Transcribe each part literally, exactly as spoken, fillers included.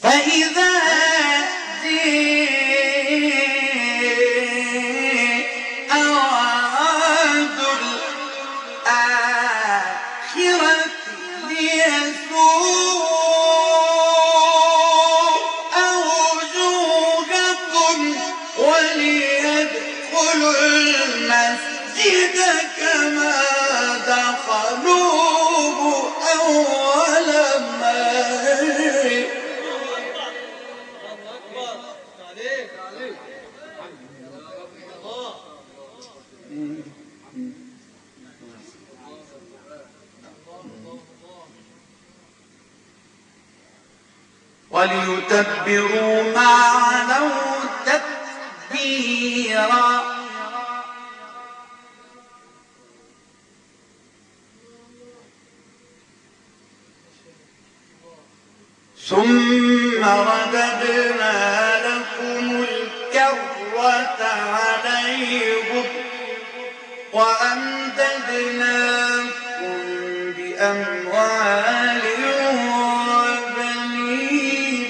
فإذا أوعد الآخرة ليسوء وجوهكم وليدخلوا المسجد كما دخلوه أول مرة. وليتبروا ما علوا تتبيرا. ثم رددنا لكم الكرة عليهم وأمددناكم بأموال وبنين.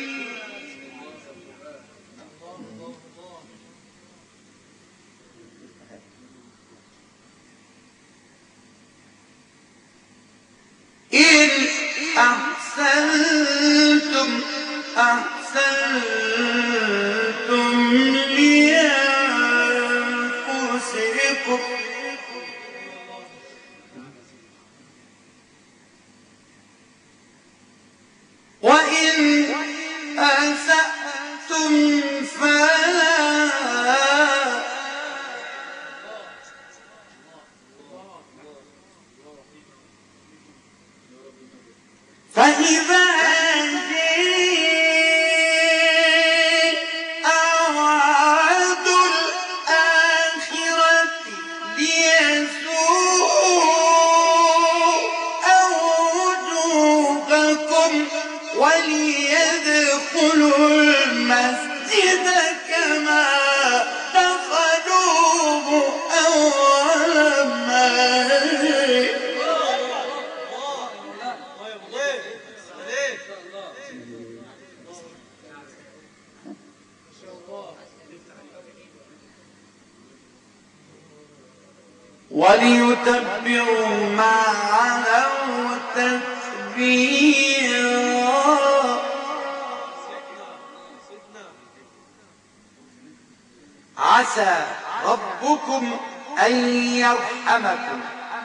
إن أحسنتم أحسنتم لأنفسكم وإن أسأتم فلا. فإذا جاء وعد الآخرة ليسوء وجوهكم وليدخلوا المسجد كما دخلوه أول مرة. وليتبروا ما علوا تتبيرا. عسى ربكم أن يرحمكم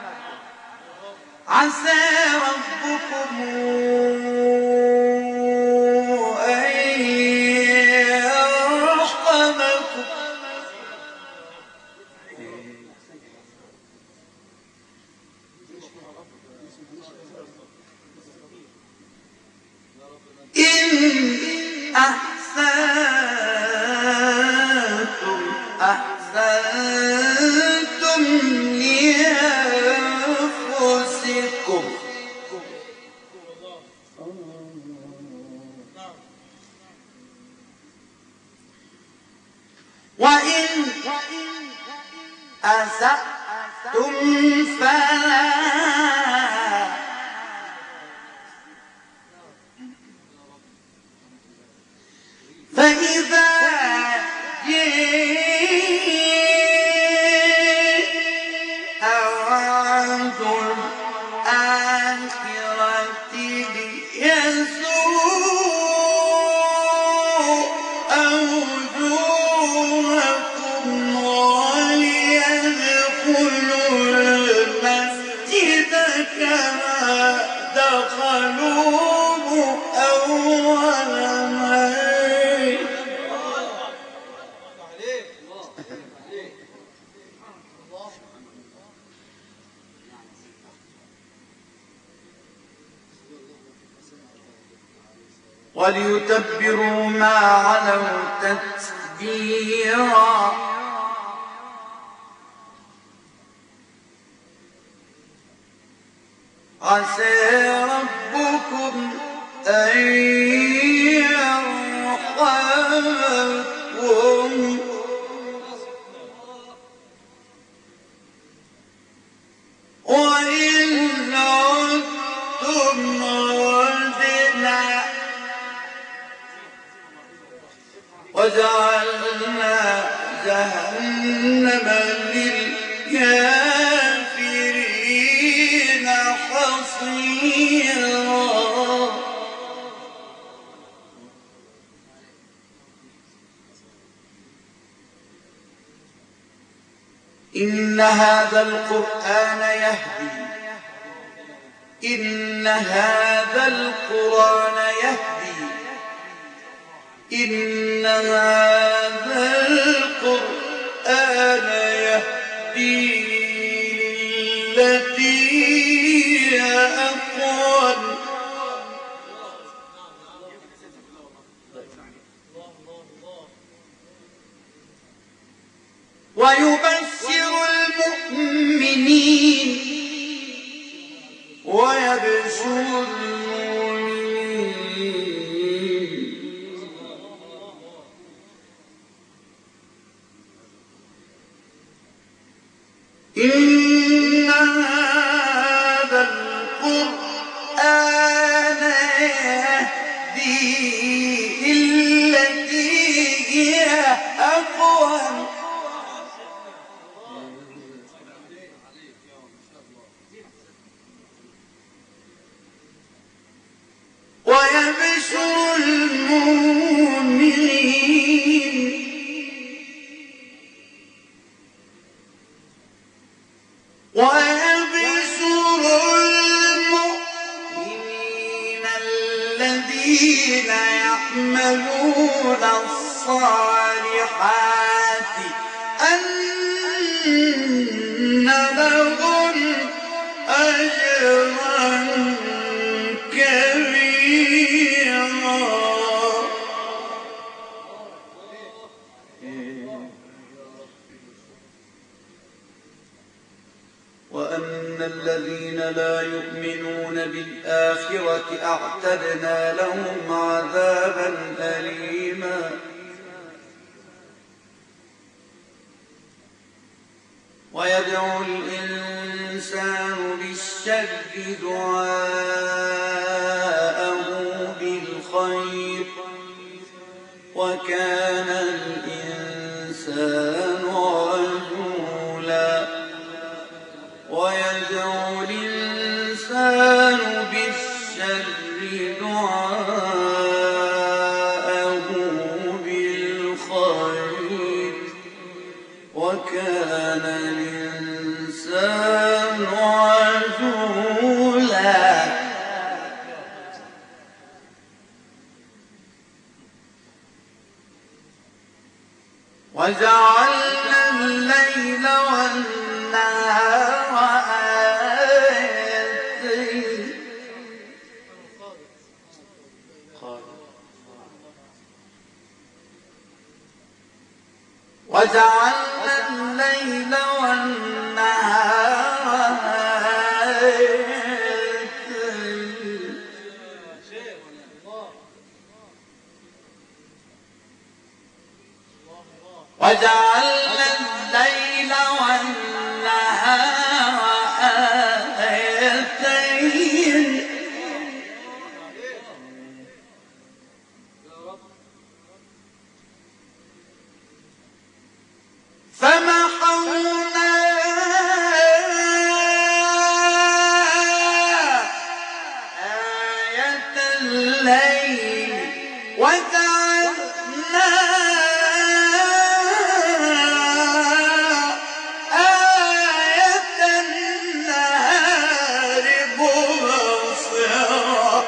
عسى ربكم أن يرحمكم إن أحسنتم أحسنتم لأنفسكم وإن أسأتم فلا. فإذا جاء وعد الآخرة ليسوء وجوهكم وليدخلوا المسجد كما دخلوه أول مرة. وليتبروا ما علوا تتبيرا. عسى ربكم أن يرحمكم وإن عدتم عدنا وجعلنا جهنم للكافرين حصيرا. إن هذا القرآن يهدي إن هذا القرآن يهدي إن هذا القرآن يهدي للتي هي أقوم ويبشر المؤمنين ويبشر المؤمنين إن هذا القرآن يهدي للتي هي أقوم ويبشر المؤمنين ويبشر المؤمنين الذين يعملون الصالحات أن لهم أجرا كبيرا. وأن الذين لا يؤمنون بالآخرة أعتدنا لهم عذابا أليما. ويدعو الإنسان بالشر دعاءه بالخير وكان الإنسان عجولا. ويدعو الإنسان بالشر دعاءه بالخير وكان الإنسان عجولا. وجعلنا الليل والنهار آيتين وجعلنا الليل والنهار آيتين وجعلنا الليل والنهار آيتين فمحونا آية الليل وجعلنا آية النهار مبصرة.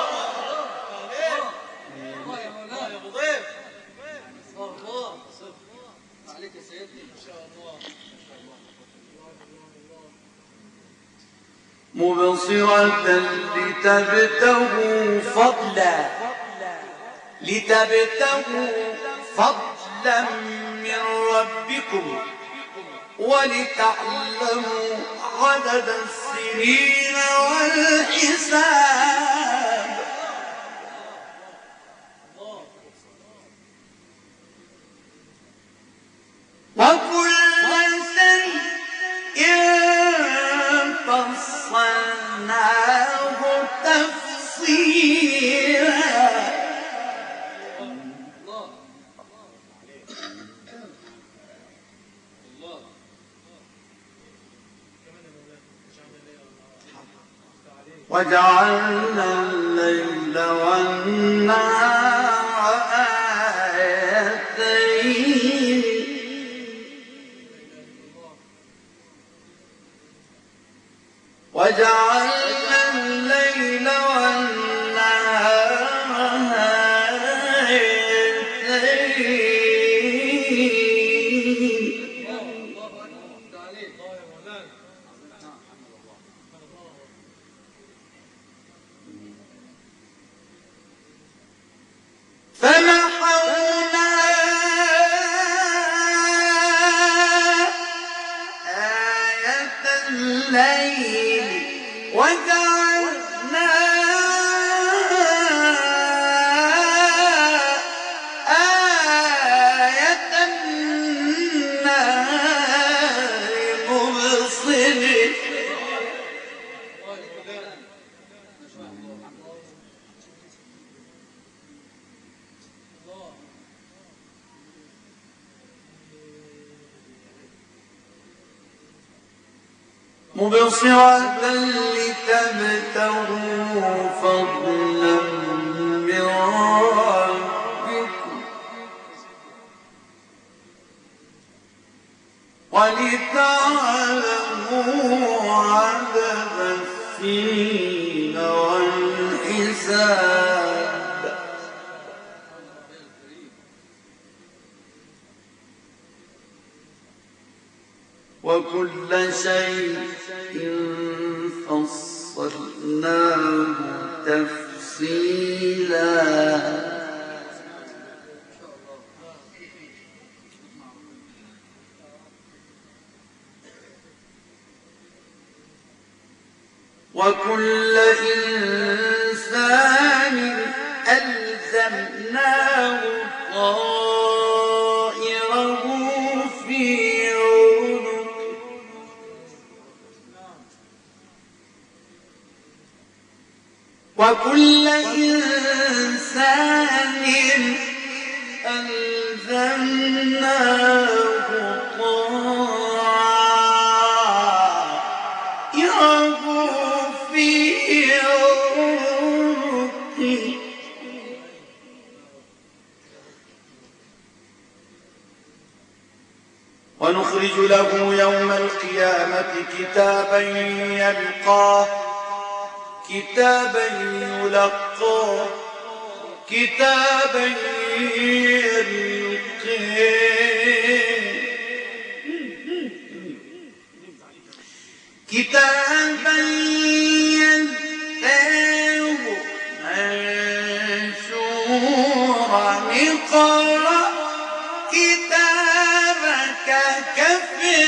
مبصرة لتبتغوا فضلا لتبتغوا فضلا من ربكم ولتعلموا عدد السنين والحساب. وكل شيء فصلناه تفصيلا. وجعلنا الليل والنهار آيتين وجعلنا الليل والنهار آيتين فمحونا آية الليل وجعلنا آية النهار مبصرين مبصرة لتبتغوا فضلا من ربكم ولتعلموا عدد السنين والحساب وكل شيء فصلناه تفصيلا وكل إنسان ألزمناه طائره في وكل إنسان ألزمناه طائره في عنقه ونخرج له يوم القيامة كتابا يلقاه كتابا يلقاه كتابا يلقاه كتابا يلقاه منشورا اقرأ كتابك كفى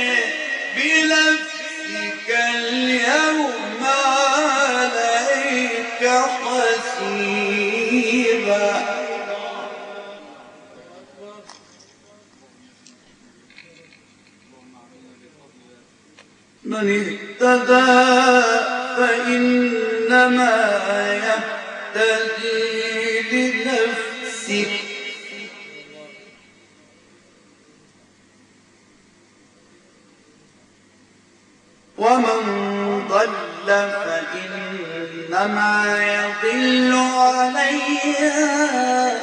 بنفسك اليوم عليك حسيبا من اهتدى فإنما يهتدي لنفسه ومن ضل فإنما يضل عليها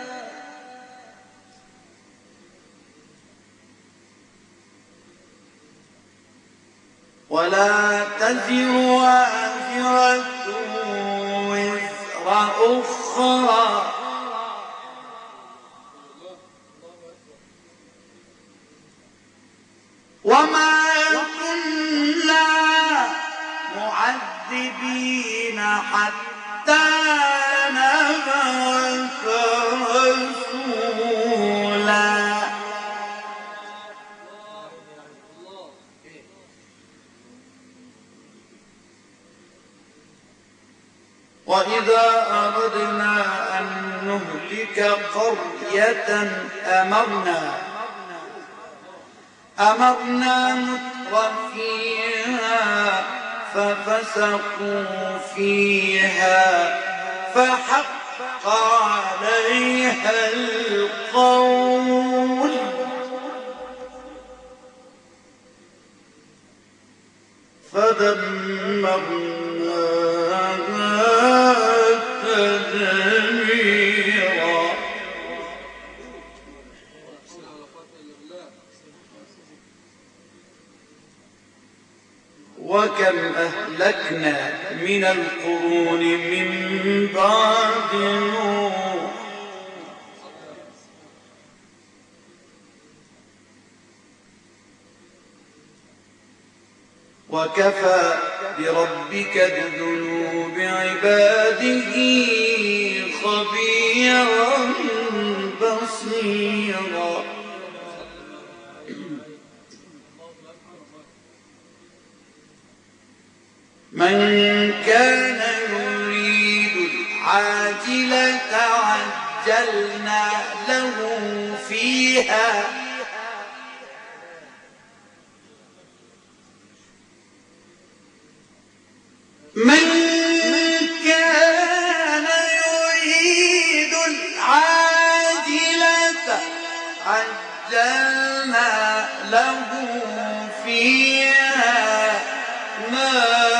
ولا تزر وازرة وزر أخرى وما كنا معذبين حتى نبعث رسولا وإذا أردنا أن نهلك قرية أمرنا أمرنا مترفيها ففسقوا فيها فحق عليها القول فدمرنا تدميرا. وكم أهلكنا من القرون من بعد نوح وكفى بربك بذنوب عباده خبيرا بصيرا. من كان يريد العاجلة عجلنا له فيها من كان يريد العاجلة عجلنا له فيها ما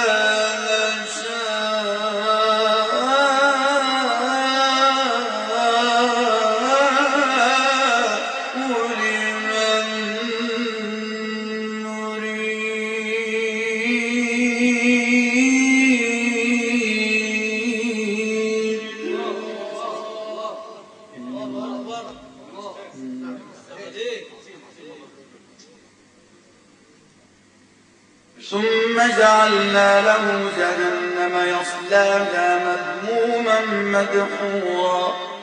ثم جعلنا له جهنم يصلاها مذموما مدحورا.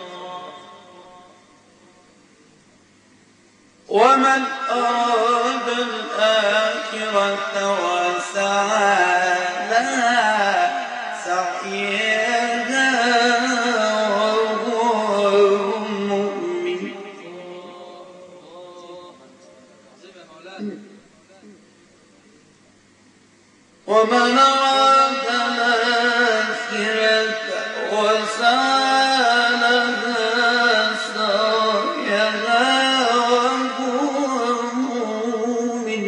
ومن أراد الآخرة وسعى لها سعيها وهو مؤمن ومن أراد الآخرة وسعى لها سعيها وهو مؤمن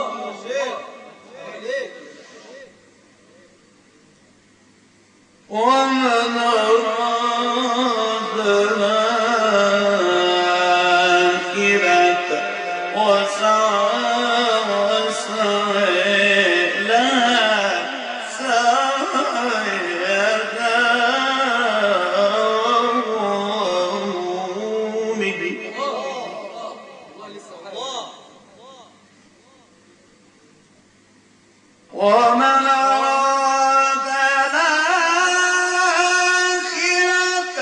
ومن أراد الآخرة وسعى ومن أراد الآخرة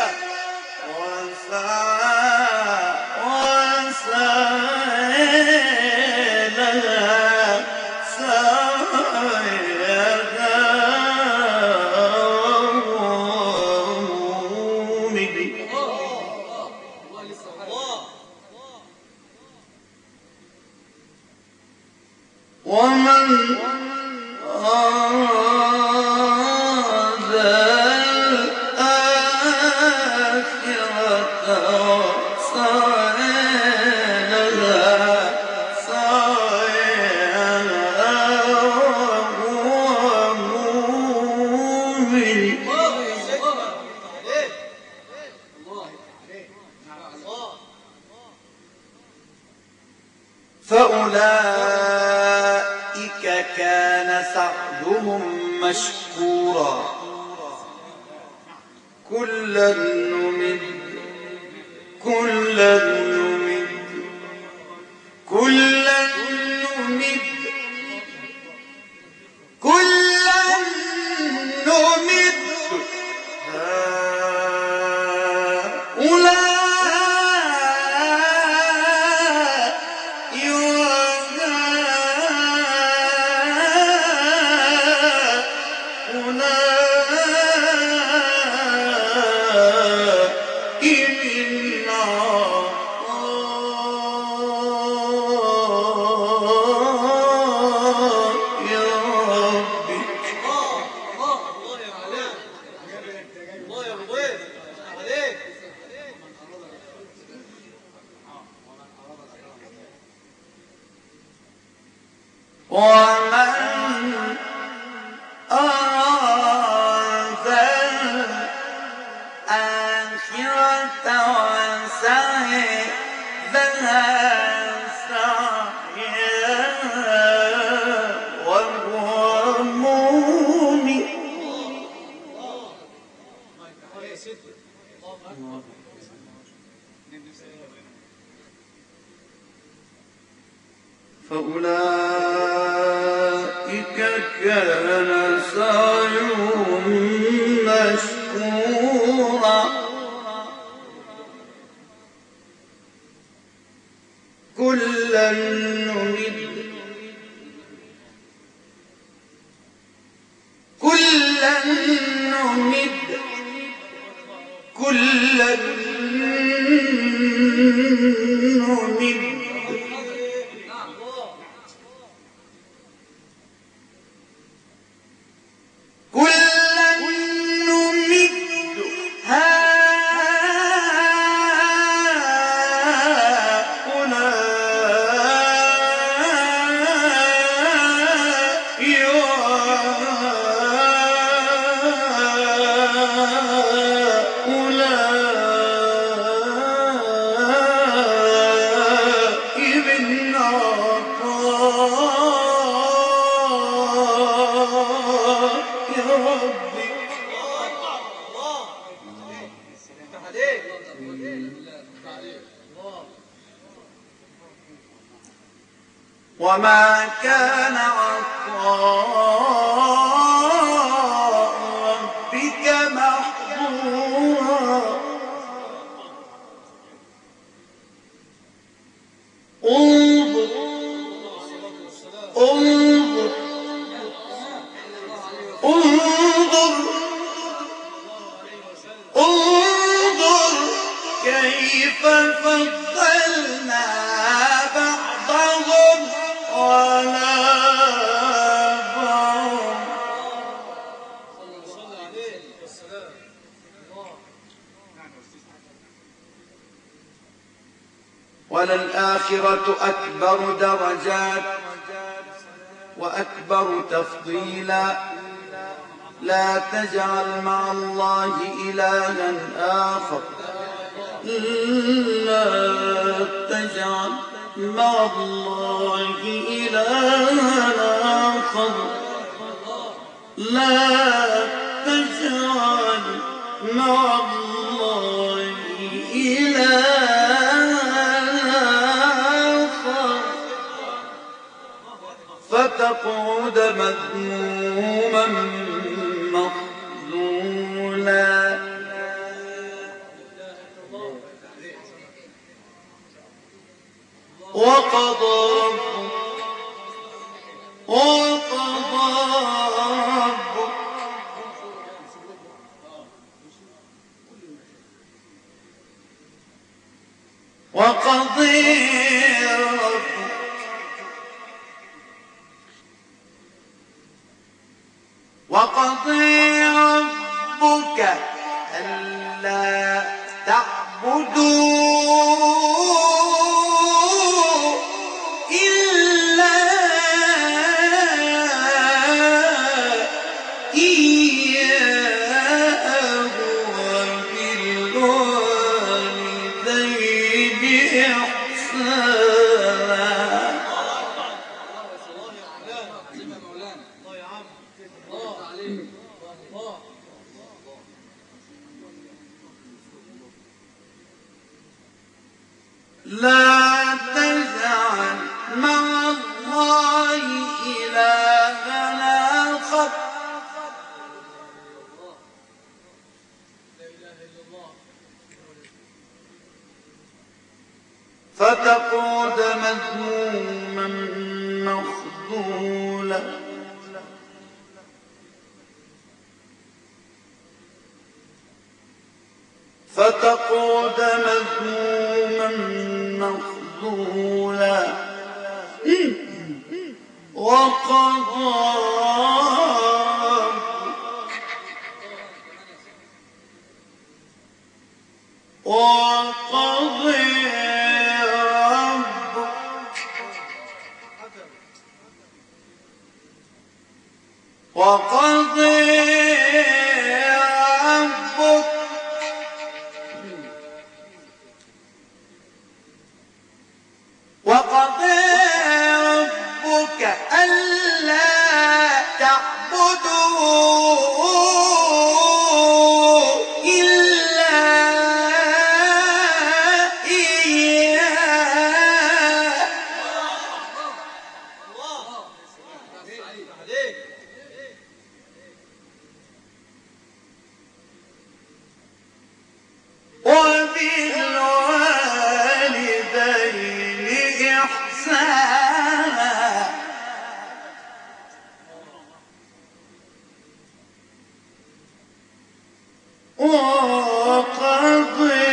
وسعى وسعى لها سعيها وهو مؤمن ومن أراد الآخرة وسعى لها سعيها وهو مؤمن فأولئك كان سعيهم مشكورا. كلا نمد كلا نمد كلا نمد كلا نمد هؤلاء فأولئك كان سعيهم مشكورا كلا نمد كلا نمد كلا نمد وما كان عطاء ربك محظورا انظر انظر انظر انظر كيف فضلنا بعضهم على بعض وللآخرة أكبر درجات وأكبر تفضيلا لا تجعل مع الله إلها آخر لا تجعل مع الله إلها آخر لا تجعل مع الله إلها آخر فتقعد مذموما مخذولا وقضى ربك وقضى ربك وقضى ربك وقضى ربك ألا تعبدوا لا تجعل مع الله إلها آخر فتقعد مذموما مخذولا فتقعد مذموما مخذولا وقضى وقضى وقضى ربك وقضى ربك ألا تعبدوا إلا إياه وبالوالدين إحسانا وقضى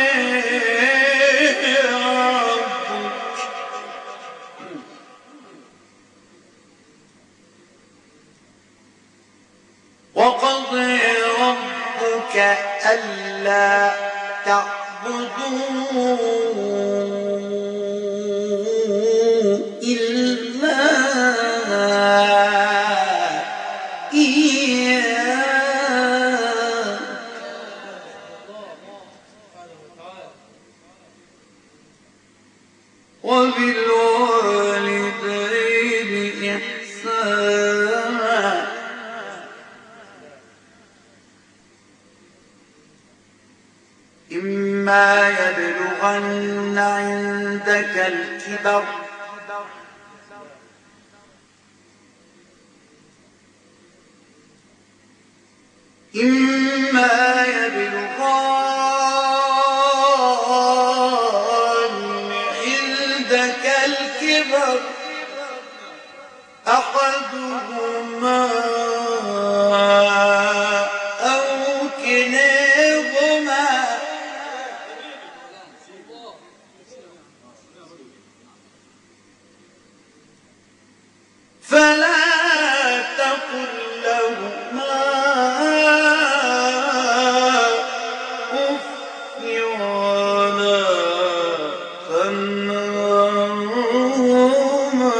ربك وقضى ربك ألا تعبدوا إلا إياه وبالوالدين إحسانا إما يبلغن عندك الكبر إما يبلغن عندك الكبر أحدهما أو كلاهما فلا تقل لهما أف ولا تنهرهما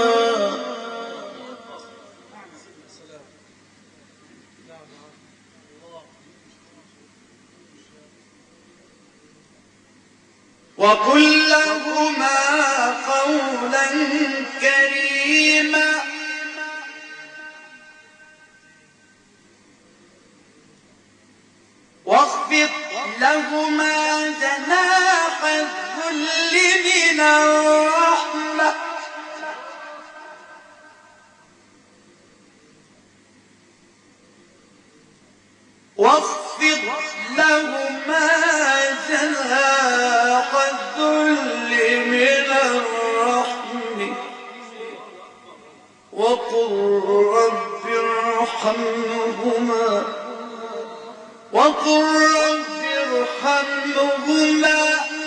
وقل لهما قولا كريما واخفض لهما جناح الذل من الرحمة واخفض لهما جناح الذل من الرحمة وقل رب ارحمهما وقل رب ارحمهما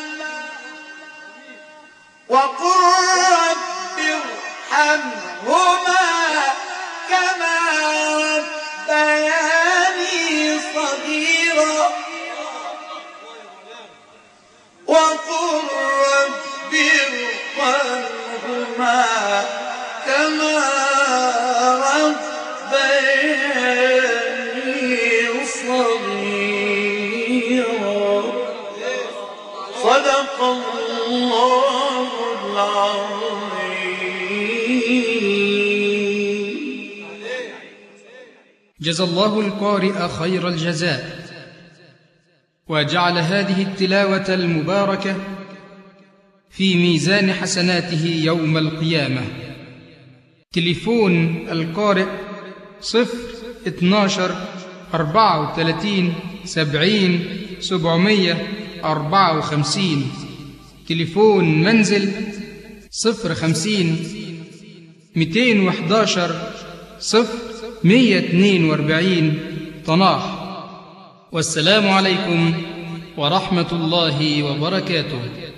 وقل رب ارحمهما كما ربياني صغيرا وقل رب ارحمهما كما ربياني صغيرا صدق الله العظيم. جزى الله القارئ خير الجزاء، وجعل هذه التلاوة المباركة في ميزان حسناته يوم القيامة. تليفون القارئ صفر اتناشر أربعة وثلاثين سبعين سبعمية أربعة وخمسين. تليفون منزل صفر خمسين مئتين وحداشر صفر مية اتنين وأربعين طناح. والسلام عليكم ورحمة الله وبركاته.